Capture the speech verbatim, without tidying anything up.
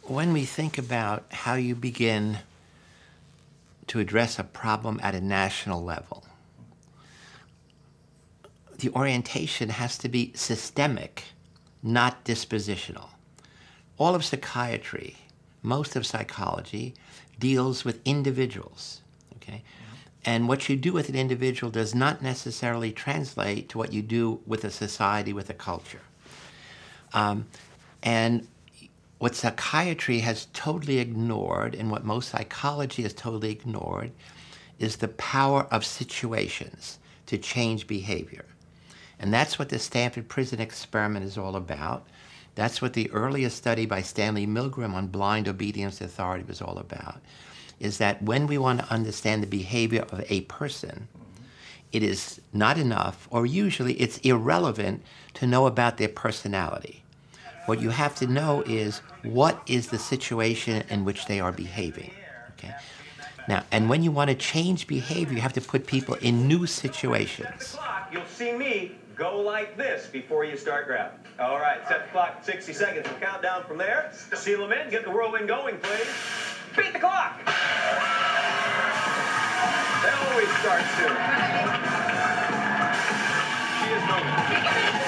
when we think about how you begin to address a problem at a national level, the orientation has to be systemic, not dispositional. All of psychiatry, most of psychology, deals with individuals, okay? And what you do with an individual does not necessarily translate to what you do with a society, with a culture. Um, and what psychiatry has totally ignored, and what most psychology has totally ignored, is the power of situations to change behavior. And that's what the Stanford Prison Experiment is all about. That's what the earliest study by Stanley Milgram on blind obedience to authority was all about, is that when we want to understand the behavior of a person, it is not enough, or usually it's irrelevant, to know about their personality. What you have to know is, what is the situation in which they are behaving, okay? Now, and when you want to change behavior, you have to put people in new situations. You'll see me go like this before you start grabbing. All right, set the clock at sixty seconds. We'll count down from there. Seal them in. Get the whirlwind going, please. Beat the clock. They always start soon. She is moving.